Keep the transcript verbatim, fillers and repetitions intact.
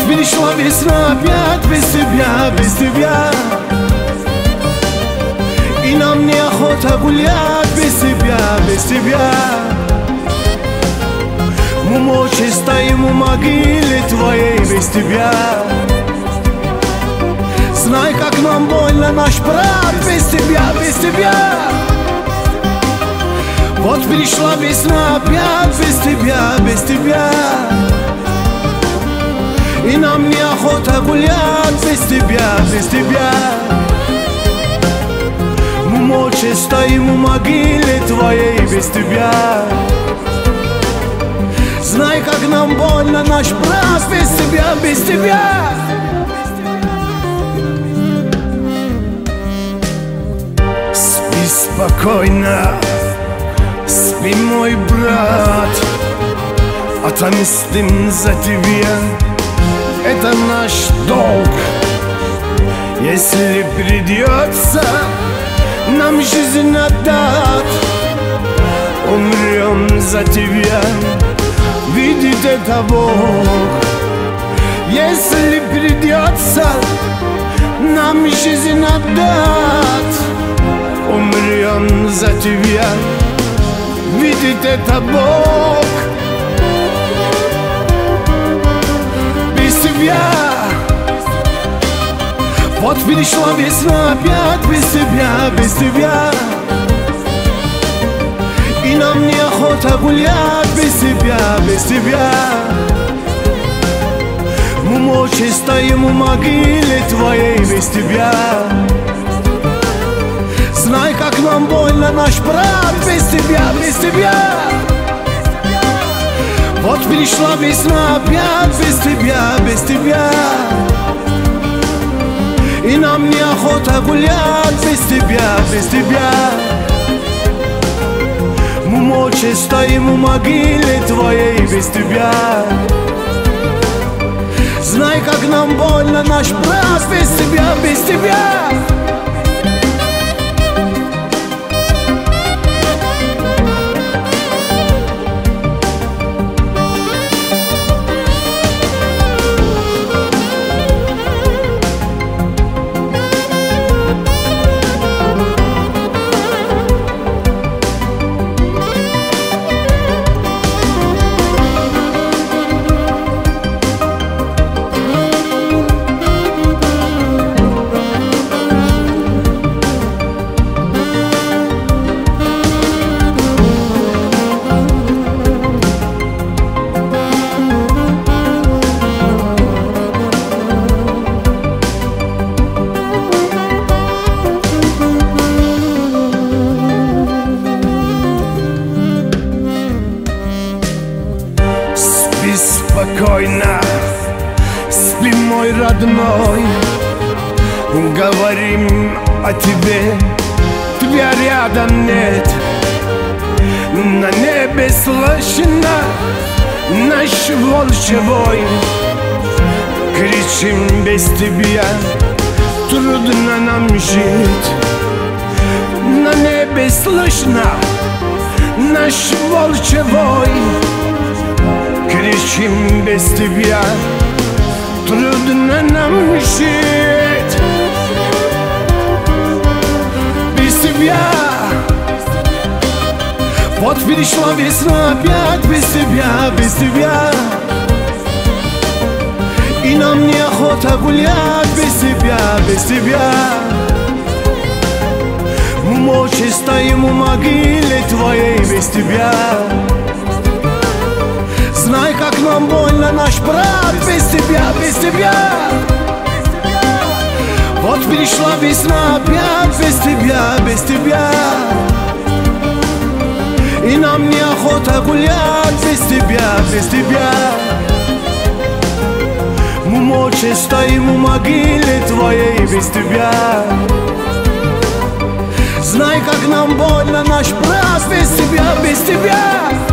пришла весна опять без тебя, без тебя. И нам неохота гулять без тебя, без тебя. Мы молча стоим у могилы твоей без тебя. Знай, как нам больно, наш брат, без тебя, без тебя. Вот пришла весна опять без тебя, без тебя. И нам неохота гулять без тебя, без тебя. Мы молча стоим у могилы твоей без тебя. Знай, как нам больно, наш брат, без тебя, без тебя. Спи спокойно, спи, мой брат. Отомстим за тебя, это наш долг. Если придется нам жизнь отдать, умрем за тебя, видит это Бог. Если придется нам жизнь отдать, умрем за тебя, видит это Бог. Без тебя. Вот пришла весна опять без тебя, без тебя. И нам неохота гулять без тебя, без тебя. Мы молча стоим у могилы твоей без тебя. Знай, как нам больно, наш брат, без тебя, без тебя. Вот пришла весна опять без тебя, без тебя. И нам неохота гулять без тебя, без тебя. Мы молча стоим у могилы твоей без тебя. Знай, как нам больно, наш брат, без тебя, без тебя. Спокойно, спи, мой родной. Говорим о тебе, тебя рядом нет. На небе слышно наш волчий вой. Кричим без тебя, трудно нам жить. На небе слышно наш волчий вой. Кричим без тебя, трудно нам жить. Без тебя. Вот пришла весна опять без тебя, без тебя. И нам неохота гулять без тебя, без тебя. Мы молча стоим у могилы твоей без тебя. Знай, как нам больно, наш брат, без тебя, без тебя. Вот пришла весна опять без тебя, без тебя. И нам неохота гулять без тебя, без тебя. Мы молча стоим у могилы твоей без тебя. Знай, как нам больно, наш брат, без тебя, без тебя.